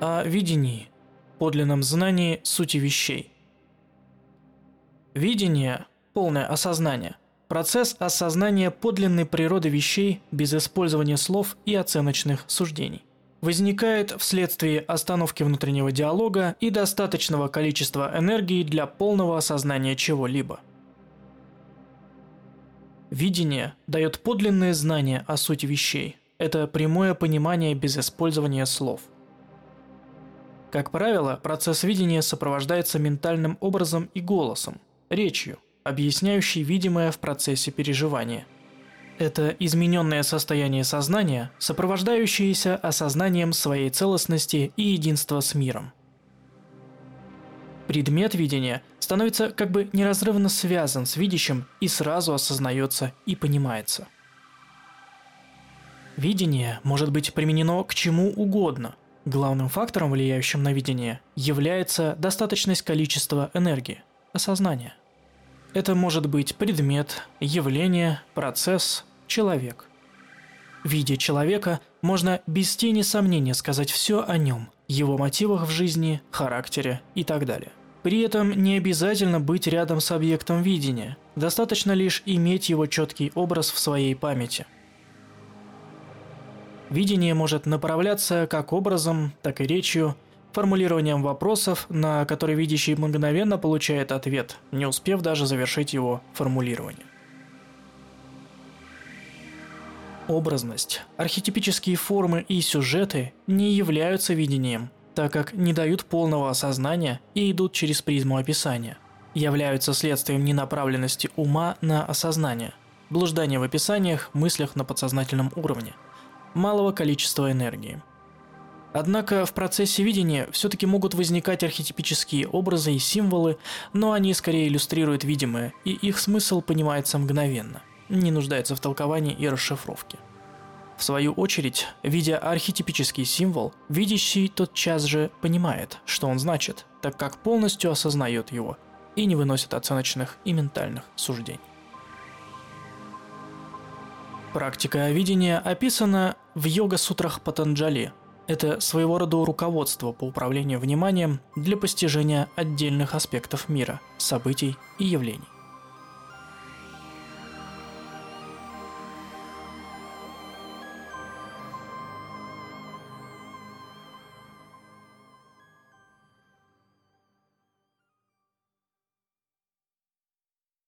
О видении, подлинном знании сути вещей. Видение – полное осознание. Процесс осознания подлинной природы вещей без использования слов и оценочных суждений. Возникает вследствие остановки внутреннего диалога и достаточного количества энергии для полного осознания чего-либо. Видение дает подлинное знание о сути вещей. Это прямое понимание без использования слов. Как правило, процесс видения сопровождается ментальным образом и голосом, речью, объясняющей видимое в процессе переживания. Это измененное состояние сознания, сопровождающееся осознанием своей целостности и единства с миром. Предмет видения становится как бы неразрывно связан с видящим и сразу осознается и понимается. Видение может быть применено к чему угодно. Главным фактором, влияющим на видение, является достаточность количества энергии, осознания. Это может быть предмет, явление, процесс, человек. Видя человека, можно без тени сомнения сказать все о нем, его мотивах в жизни, характере и так далее. При этом не обязательно быть рядом с объектом видения, достаточно лишь иметь его четкий образ в своей памяти. Видение может направляться как образом, так и речью, формулированием вопросов, на которые видящий мгновенно получает ответ, не успев даже завершить его формулирование. Образность, архетипические формы и сюжеты не являются видением, так как не дают полного осознания и идут через призму описания, являются следствием ненаправленности ума на осознание, блуждания в описаниях, мыслях на подсознательном уровне, малого количества энергии. Однако в процессе видения все-таки могут возникать архетипические образы и символы, но они скорее иллюстрируют видимое, и их смысл понимается мгновенно, не нуждается в толковании и расшифровке. В свою очередь, видя архетипический символ, видящий тотчас же понимает, что он значит, так как полностью осознает его и не выносит оценочных и ментальных суждений. Практика видения описана в йога-сутрах Патанджали. Это своего рода руководство по управлению вниманием для постижения отдельных аспектов мира, событий и явлений.